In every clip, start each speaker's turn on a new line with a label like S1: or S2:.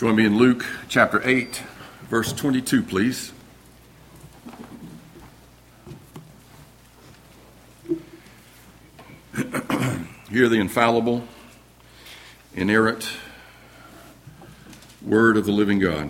S1: Join me in Luke chapter 8, verse 22, please. Hear the infallible, inerrant word of the living God.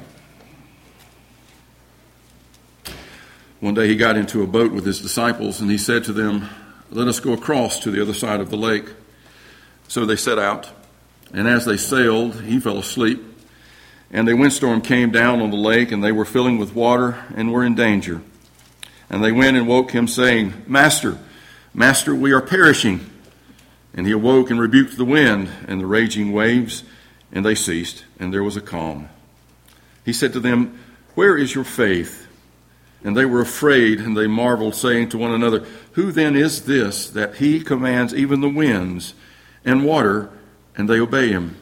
S1: One day he got into a boat with his disciples, and he said to them, "Let us go across to the other side of the lake." So they set out, and as they sailed, he fell asleep. And a windstorm came down on the lake, and they were filling with water and were in danger. And they went and woke him, saying, Master, Master, we are perishing." And he awoke and rebuked the wind and the raging waves, and they ceased, and there was a calm. He said to them, "Where is your faith?" And they were afraid, and they marveled, saying to one another, "Who then is this, that he commands even the winds and water, and they obey him?"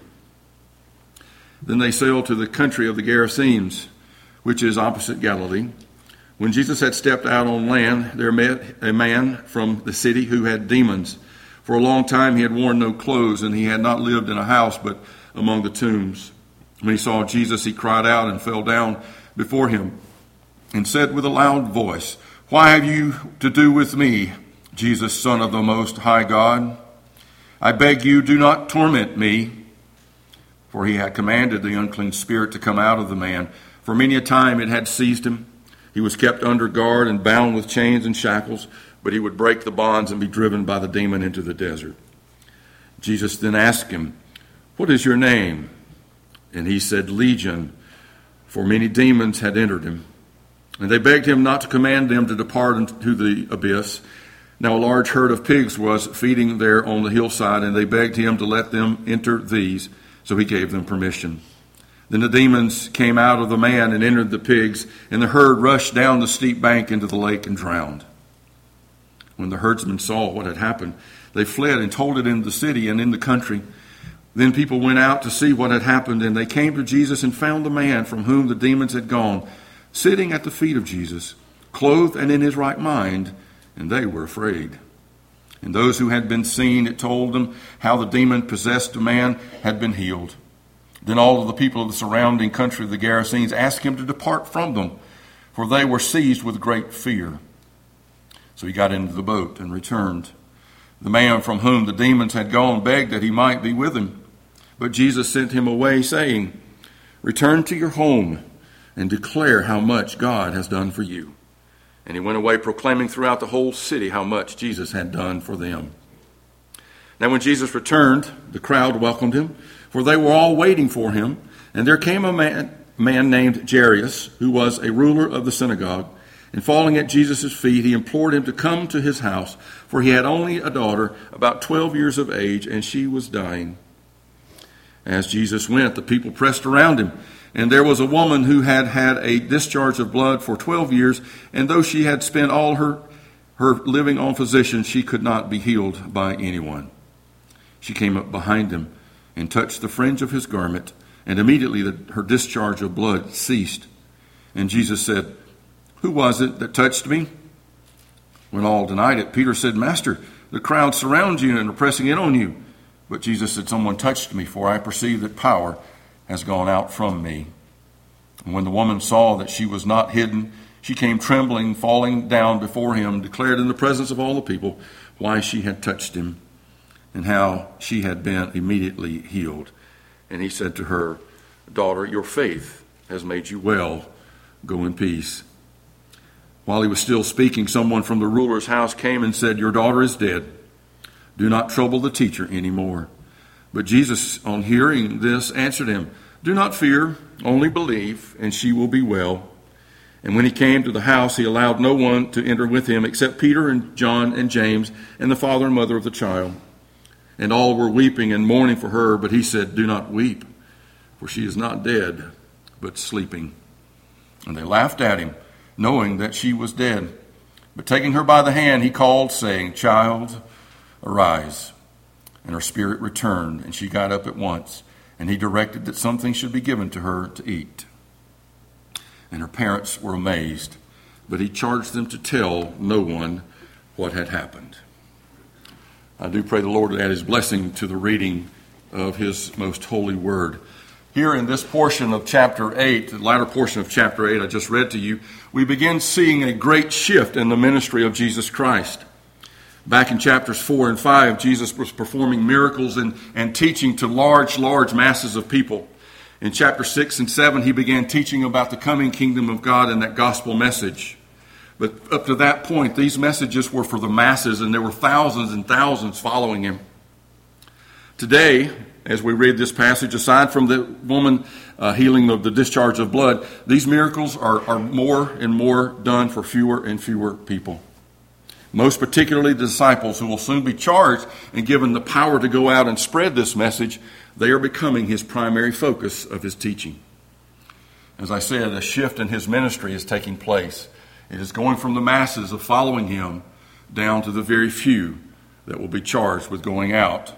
S1: Then they sailed to the country of the Gerasenes, which is opposite Galilee. When Jesus had stepped out on land, there met a man from the city who had demons. For a long time he had worn no clothes, and he had not lived in a house, but among the tombs. When he saw Jesus, he cried out and fell down before him, and said with a loud voice, "Why have you to do with me, Jesus, Son of the Most High God? I beg you, do not torment me." For he had commanded the unclean spirit to come out of the man. For many a time it had seized him. He was kept under guard and bound with chains and shackles, but he would break the bonds and be driven by the demon into the desert. Jesus then asked him, "What is your name?" And he said, "Legion," for many demons had entered him. And they begged him not to command them to depart into the abyss. Now a large herd of pigs was feeding there on the hillside, and they begged him to let them enter these. So he gave them permission. Then the demons came out of the man and entered the pigs, and the herd rushed down the steep bank into the lake and drowned. When the herdsmen saw what had happened, they fled and told it in the city and in the country. Then people went out to see what had happened, and they came to Jesus and found the man from whom the demons had gone, sitting at the feet of Jesus, clothed and in his right mind, and they were afraid. And those who had been seen, it told them how the demon-possessed man had been healed. Then all of the people of the surrounding country of the Gerasenes asked him to depart from them, for they were seized with great fear. So he got into the boat and returned. The man from whom the demons had gone begged that he might be with him. But Jesus sent him away, saying, "Return to your home and declare how much God has done for you." And he went away proclaiming throughout the whole city how much Jesus had done for them. Now when Jesus returned, the crowd welcomed him, for they were all waiting for him. And there came a man named Jairus, who was a ruler of the synagogue. And falling at Jesus' feet, he implored him to come to his house, for he had only a daughter, about 12 years of age, and she was dying. As Jesus went, the people pressed around him. And there was a woman who had had a discharge of blood for 12 years, and though she had spent all her living on physicians, she could not be healed by anyone. She came up behind him and touched the fringe of his garment, and immediately her discharge of blood ceased. And Jesus said, "Who was it that touched me?" When all denied it, Peter said, "Master, the crowd surrounds you and are pressing in on you." But Jesus said, "Someone touched me, for I perceive that power has gone out from me." And when the woman saw that she was not hidden, she came trembling, falling down before him, declared in the presence of all the people why she had touched him and how she had been immediately healed. And he said to her, "Daughter, your faith has made you well. Go in peace." While he was still speaking, someone from the ruler's house came and said, "Your daughter is dead. Do not trouble the teacher anymore." But Jesus, on hearing this, answered him, "Do not fear, only believe, and she will be well." And when he came to the house, he allowed no one to enter with him except Peter and John and James and the father and mother of the child. And all were weeping and mourning for her, but he said, "Do not weep, for she is not dead, but sleeping." And they laughed at him, knowing that she was dead. But taking her by the hand, he called, saying, "Child, arise." And her spirit returned, and she got up at once. And he directed that something should be given to her to eat. And her parents were amazed, but he charged them to tell no one what had happened. I do pray the Lord to add his blessing to the reading of his most holy word. Here in this portion of chapter 8, the latter portion of chapter 8 I just read to you, we begin seeing a great shift in the ministry of Jesus Christ. Back in chapters 4 and 5, Jesus was performing miracles and teaching to large masses of people. In chapter 6 and 7, he began teaching about the coming kingdom of God and that gospel message. But up to that point, these messages were for the masses, and there were thousands and thousands following him. Today, as we read this passage, aside from the woman healing of the discharge of blood, these miracles are more and more done for fewer and fewer people. Most particularly the disciples, who will soon be charged and given the power to go out and spread this message. They are becoming his primary focus of his teaching. As I said, a shift in his ministry is taking place. It is going from the masses of following him down to the very few that will be charged with going out.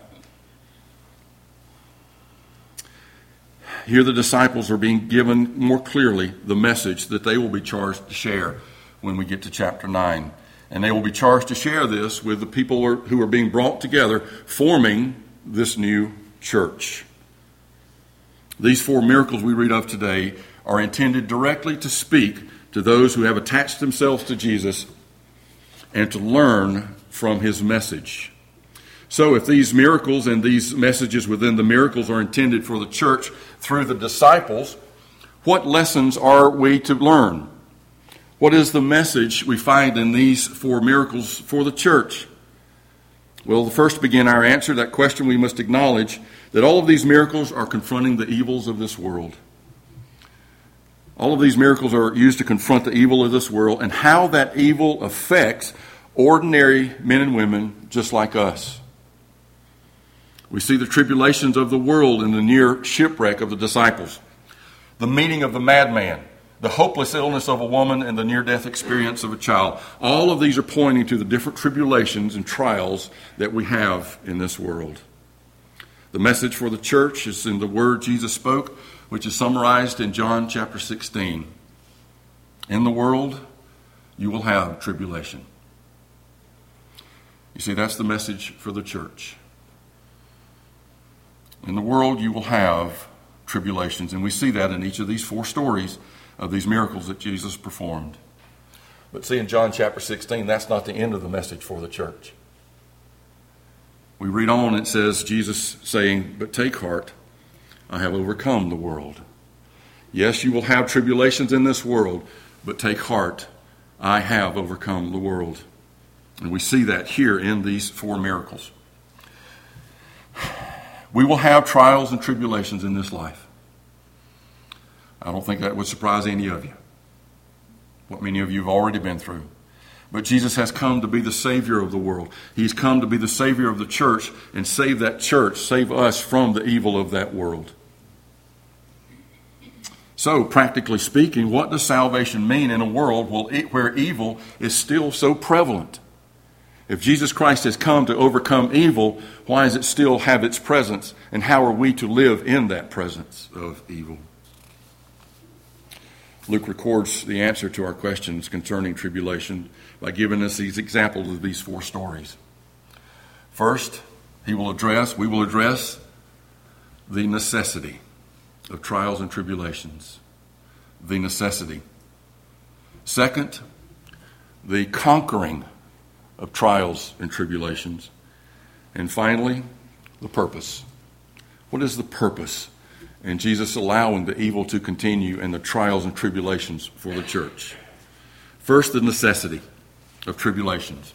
S1: Here the disciples are being given more clearly the message that they will be charged to share when we get to chapter 9. And they will be charged to share this with the people who are being brought together, forming this new church. These 4 miracles we read of today are intended directly to speak to those who have attached themselves to Jesus and to learn from his message. So if these miracles and these messages within the miracles are intended for the church through the disciples, what lessons are we to learn? What is the message we find in these 4 miracles for the church? Well, to first begin our answer to that question, we must acknowledge that all of these miracles are confronting the evils of this world. All of these miracles are used to confront the evil of this world and how that evil affects ordinary men and women just like us. We see the tribulations of the world in the near shipwreck of the disciples, the meeting of the madman, the hopeless illness of a woman, and the near-death experience of a child. All of these are pointing to the different tribulations and trials that we have in this world. The message for the church is in the word Jesus spoke, which is summarized in John chapter 16. In the world, you will have tribulation. You see, that's the message for the church. In the world, you will have tribulations. And we see that in each of these 4 stories of these miracles that Jesus performed. But see, in John chapter 16, that's not the end of the message for the church. We read on, it says, Jesus saying, "But take heart, I have overcome the world." Yes, you will have tribulations in this world, but take heart, I have overcome the world. And we see that here in these 4 miracles. We will have trials and tribulations in this life. I don't think that would surprise any of you, what many of you have already been through. But Jesus has come to be the Savior of the world. He's come to be the Savior of the church and save that church, save us from the evil of that world. So, practically speaking, what does salvation mean in a world where evil is still so prevalent? If Jesus Christ has come to overcome evil, why does it still have its presence? And how are we to live in that presence of evil? Luke records the answer to our questions concerning tribulation by giving us these examples of these 4 stories. First, we will address the necessity of trials and tribulations. The necessity. Second, the conquering of trials and tribulations. And finally, the purpose. What is the purpose in Jesus allowing the evil to continue and the trials and tribulations for the church? First, the necessity of tribulations.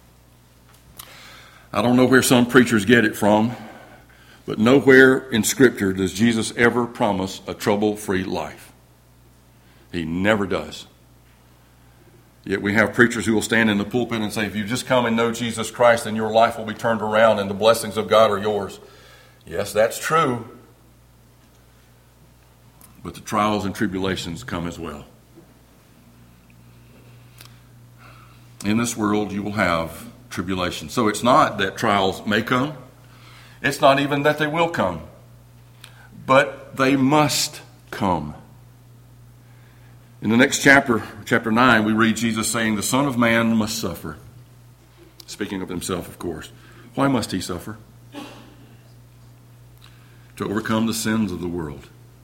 S1: I don't know where some preachers get it from, but nowhere in Scripture does Jesus ever promise a trouble-free life. He never does. Yet we have preachers who will stand in the pulpit and say, if you just come and know Jesus Christ, then your life will be turned around and the blessings of God are yours. Yes, that's true. But the trials and tribulations come as well. In this world, you will have tribulation. So it's not that trials may come. It's not even that they will come. But they must come. In the next chapter, chapter 9, we read Jesus saying, the Son of Man must suffer. Speaking of himself, of course. Why must he suffer? To overcome the sins of the world.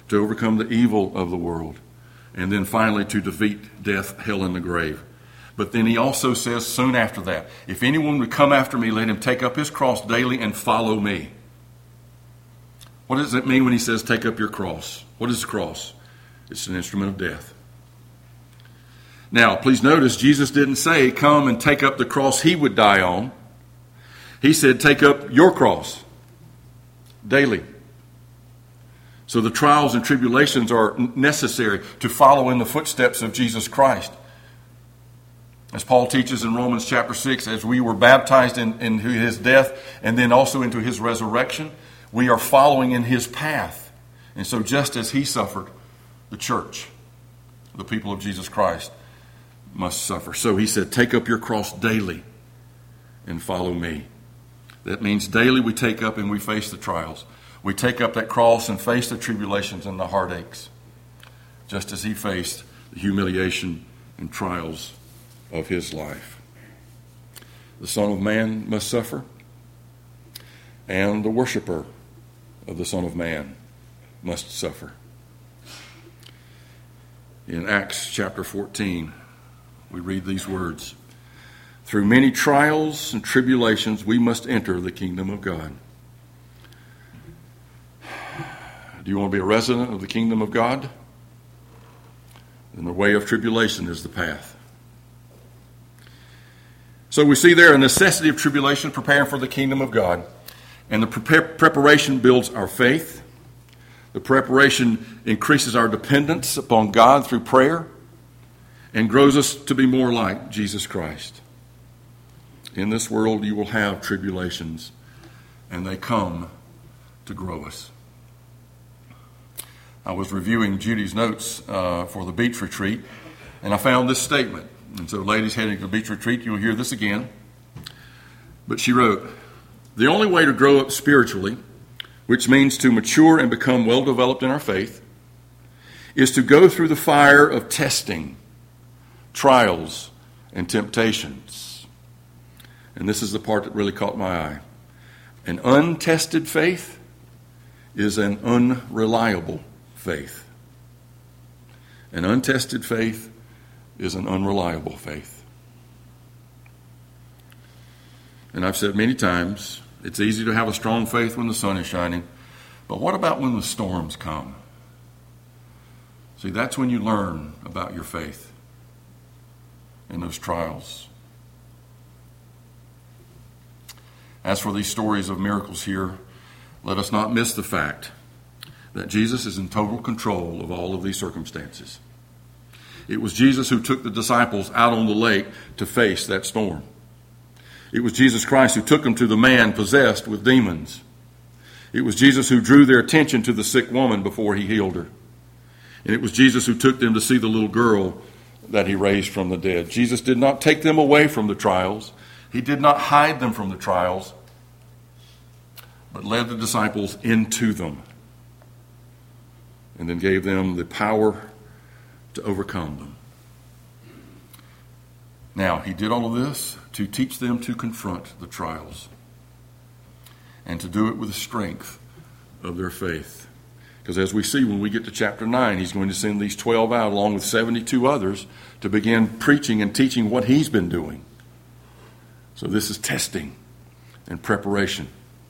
S1: to overcome the evil of the world, and then finally to defeat death, hell, and the grave. But then he also says soon after that, if anyone would come after me, let him take up his cross daily and follow me. What does it mean when he says take up your cross? What is the cross? It's an instrument of death. Now, please notice, Jesus didn't say, come and take up the cross he would die on. He said, take up your cross daily. So the trials and tribulations are necessary to follow in the footsteps of Jesus Christ. As Paul teaches in Romans chapter 6, as we were baptized into his death and then also into his resurrection, we are following in his path. And so just as he suffered, the church, the people of Jesus Christ, must suffer. So he said, take up your cross daily and follow me. That means daily we take up and we face the trials. We take up that cross and face the tribulations and the heartaches, just as he faced the humiliation and trials of his life. The Son of Man must suffer, and the worshiper of the Son of Man must suffer. In Acts chapter 14, we read these words, through many trials and tribulations we must enter the kingdom of God. Do you want to be a resident of the kingdom of God? Then the way of tribulation is the path. So we see there a necessity of tribulation, preparing for the kingdom of God. And the preparation builds our faith. The preparation increases our dependence upon God through prayer and grows us to be more like Jesus Christ. In this world you will have tribulations, and they come to grow us. I was reviewing Judy's notes for the beach retreat, and I found this statement. And so ladies heading to the beach retreat, you'll hear this again. But she wrote, the only way to grow up spiritually, which means to mature and become well developed in our faith, is to go through the fire of testing, trials, and temptations. And this is the part that really caught my eye. An untested faith is an unreliable faith. An untested faith is an unreliable faith. And I've said many times, it's easy to have a strong faith when the sun is shining, but what about when the storms come? See, that's when you learn about your faith in those trials. As for these stories of miracles here, let us not miss the fact that Jesus is in total control of all of these circumstances. It was Jesus who took the disciples out on the lake to face that storm. It was Jesus Christ who took them to the man possessed with demons. It was Jesus who drew their attention to the sick woman before he healed her. And it was Jesus who took them to see the little girl that he raised from the dead. Jesus did not take them away from the trials. He did not hide them from the trials, but led the disciples into them and then gave them the power to overcome them. Now, he did all of this to teach them to confront the trials and to do it with the strength of their faith. Because as we see when we get to chapter 9, he's going to send these 12 out along with 72 others to begin preaching and teaching what he's been doing. So this is testing and preparation.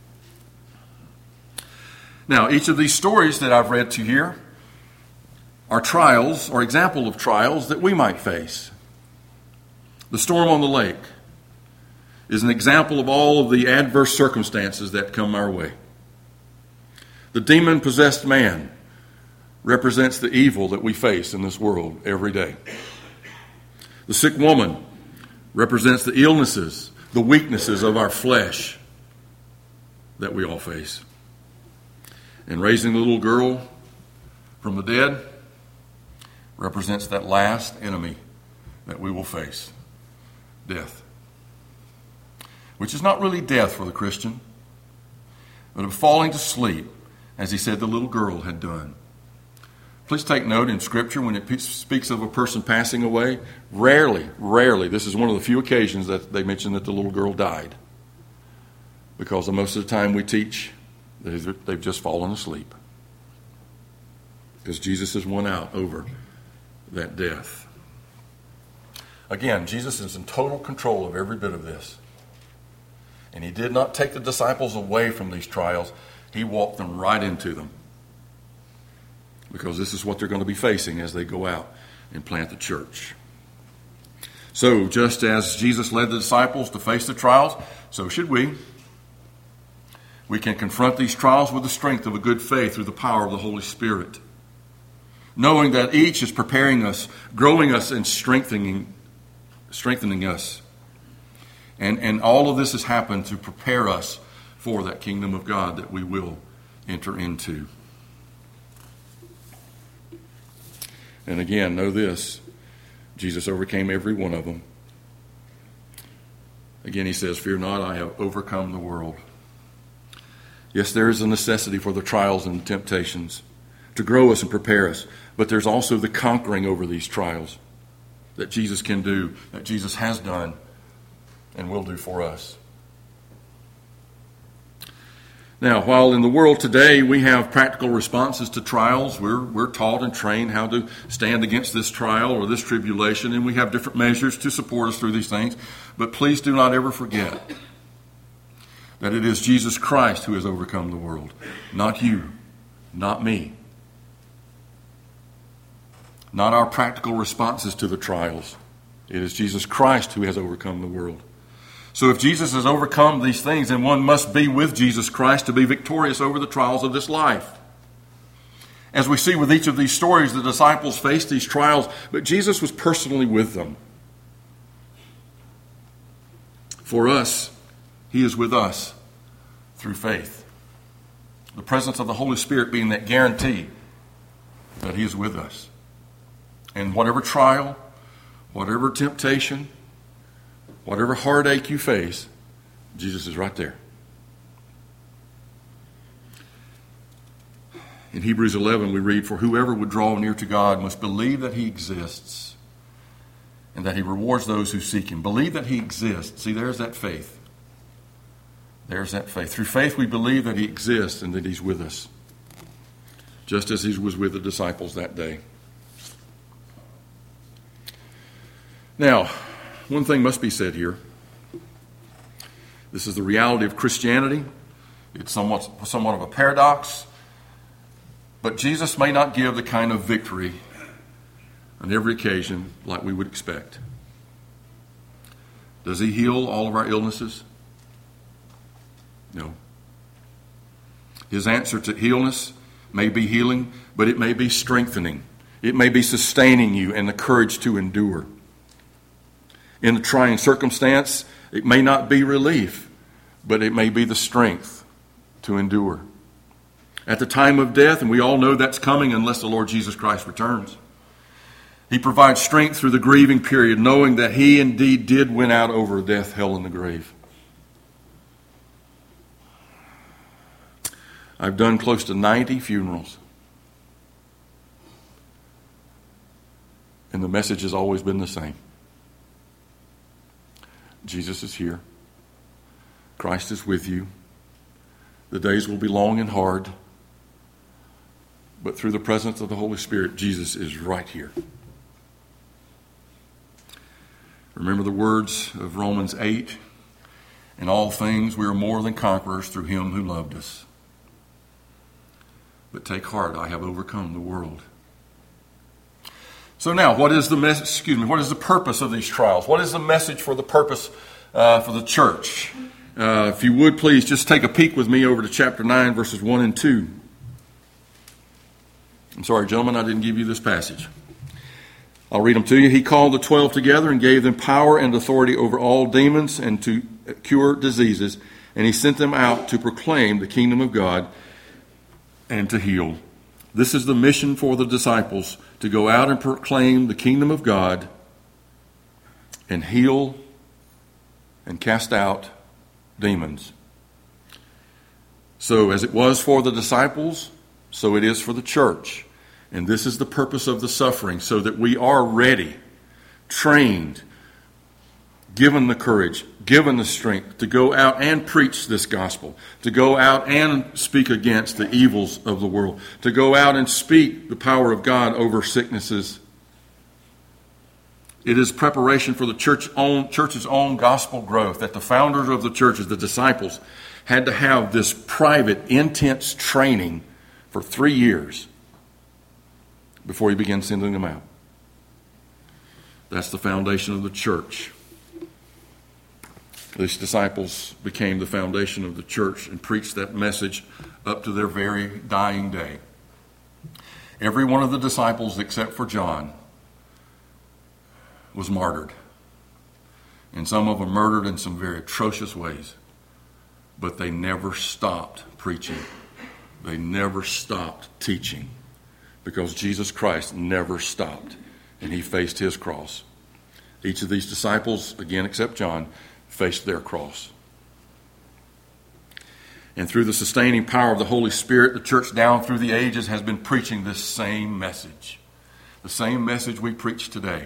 S1: Now, each of these stories that I've read to here are trials or example of trials that we might face. The storm on the lake is an example of all of the adverse circumstances that come our way. The demon-possessed man represents the evil that we face in this world every day. The sick woman represents the illnesses, the weaknesses of our flesh that we all face. And raising the little girl from the dead represents that last enemy that we will face, death. Which is not really death for the Christian, but of falling to sleep, as he said the little girl had done. Please take note in Scripture when it speaks of a person passing away, rarely, this is one of the few occasions that they mention that the little girl died. Because most of the time we teach that they've just fallen asleep. because Jesus has won out over that death. Again, Jesus is in total control of every bit of this. And he did not take the disciples away from these trials. He walked them right into them. Because this is what they're going to be facing as they go out and plant the church. So, just as Jesus led the disciples to face the trials, so should we. We can confront these trials with the strength of a good faith through the power of the Holy Spirit. Knowing that each is preparing us, growing us, and strengthening us. And all of this has happened to prepare us for that kingdom of God that we will enter into. And again, know this, Jesus overcame every one of them. Again, he says, "Fear not, I have overcome the world." Yes, there is a necessity for the trials and the temptations to grow us and prepare us. But there's also the conquering over these trials that Jesus can do, that Jesus has done and will do for us. Now, while in the world today we have practical responses to trials, we're taught and trained how to stand against this trial or this tribulation, and we have different measures to support us through these things. But please do not ever forget that it is Jesus Christ who has overcome the world, not you, not me. Not our practical responses to the trials. It is Jesus Christ who has overcome the world. So if Jesus has overcome these things, then one must be with Jesus Christ to be victorious over the trials of this life. As we see with each of these stories, the disciples faced these trials, but Jesus was personally with them. For us, he is with us through faith. The presence of the Holy Spirit being that guarantee that he is with us. And whatever trial, whatever temptation, whatever heartache you face, Jesus is right there. In Hebrews 11 we read, "For whoever would draw near to God must believe that he exists and that he rewards those who seek him." Believe that he exists. See, there's that faith. There's that faith. Through faith we believe that he exists and that he's with us, just as he was with the disciples that day. Now, one thing must be said here. This is the reality of Christianity. It's somewhat of a paradox. But Jesus may not give the kind of victory on every occasion like we would expect. Does he heal all of our illnesses? No. His answer to illness may be healing, but it may be strengthening. It may be sustaining you and the courage to endure. In the trying circumstance, it may not be relief, but it may be the strength to endure. At the time of death, and we all know that's coming unless the Lord Jesus Christ returns, he provides strength through the grieving period, knowing that he indeed did win out over death, hell, and the grave. I've done close to 90 funerals. And the message has always been the same. Jesus is here. Christ is with you. The days will be long and hard. But through the presence of the Holy Spirit, Jesus is right here. Remember the words of Romans 8. In all things we are more than conquerors through him who loved us. But take heart, I have overcome the world. So now, what is the purpose of these trials? What is the message for the purpose for the church? If you would, please just take a peek with me over to chapter 9, verses 1 and 2. I'm sorry, gentlemen, I didn't give you this passage. I'll read them to you. "He called the 12 together and gave them power and authority over all demons and to cure diseases. And he sent them out to proclaim the kingdom of God and to heal." This is the mission for the disciples, to go out and proclaim the kingdom of God and heal and cast out demons. So as it was for the disciples, so it is for the church. And this is the purpose of the suffering, so that we are ready, trained, given the courage, given the strength to go out and preach this gospel, to go out and speak against the evils of the world, to go out and speak the power of God over sicknesses. It is preparation for the church's own gospel growth that the founders of the churches, the disciples, had to have this private, intense training for 3 years before he began sending them out. That's the foundation of the church. These disciples became the foundation of the church and preached that message up to their very dying day. Every one of the disciples except for John was martyred. And some of them murdered in some very atrocious ways. But they never stopped preaching. They never stopped teaching. Because Jesus Christ never stopped. And he faced his cross. Each of these disciples, again except John, faced their cross. And through the sustaining power of the Holy Spirit, the church down through the ages has been preaching this same message. The same message we preach today.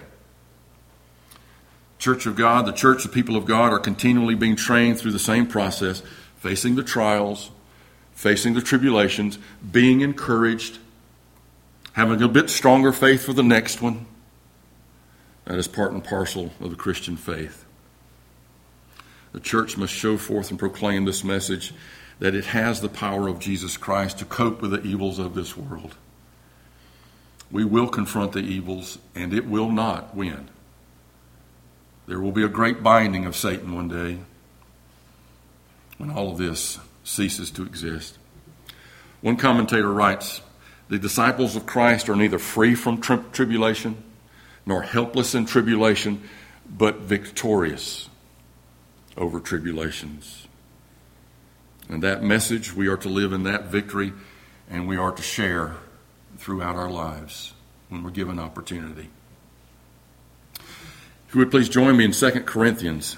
S1: Church of God, the church, the people of God are continually being trained through the same process, facing the trials, facing the tribulations, being encouraged, having a bit stronger faith for the next one. That is part and parcel of the Christian faith. The church must show forth and proclaim this message that it has the power of Jesus Christ to cope with the evils of this world. We will confront the evils, and it will not win. There will be a great binding of Satan one day when all of this ceases to exist. One commentator writes, the disciples of Christ are neither free from tribulation nor helpless in tribulation, but victorious over tribulations. And that message, we are to live in that victory, and we are to share throughout our lives when we're given opportunity. If you would please join me in 2 Corinthians.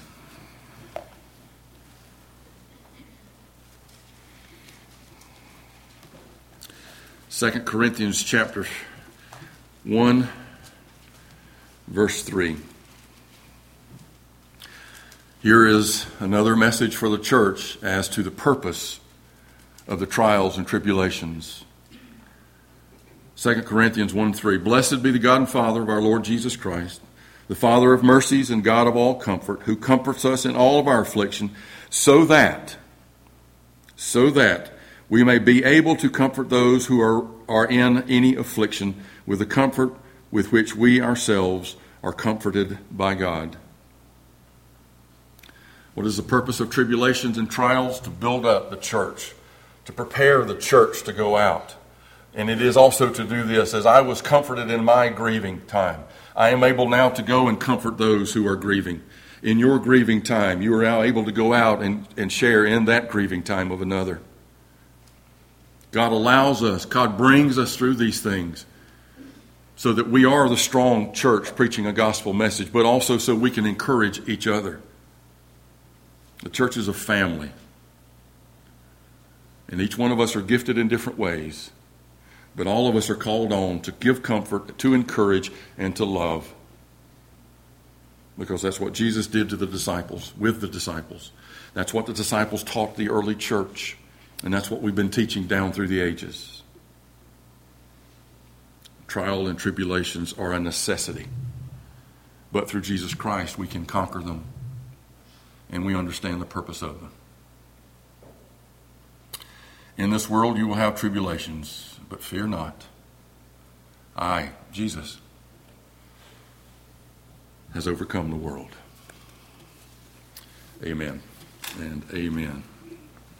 S1: 2 Corinthians chapter 1, verse 3. Here is another message for the church as to the purpose of the trials and tribulations. 2 Corinthians 1:3. Blessed be the God and Father of our Lord Jesus Christ, the Father of mercies and God of all comfort, who comforts us in all of our affliction, so that we may be able to comfort those who are in any affliction with the comfort with which we ourselves are comforted by God. What is the purpose of tribulations and trials? To build up the church, to prepare the church to go out. And it is also to do this, as I was comforted in my grieving time, I am able now to go and comfort those who are grieving. In your grieving time, you are now able to go out and share in that grieving time of another. God allows us, God brings us through these things so that we are the strong church preaching a gospel message, but also so we can encourage each other. The church is a family. And each one of us are gifted in different ways. But all of us are called on to give comfort, to encourage, and to love. Because that's what Jesus did to the disciples, with the disciples. That's what the disciples taught the early church. And that's what we've been teaching down through the ages. Trial and tribulations are a necessity. But through Jesus Christ, we can conquer them. And we understand the purpose of them. In this world you will have tribulations, but fear not. I, Jesus, has overcome the world. Amen and amen.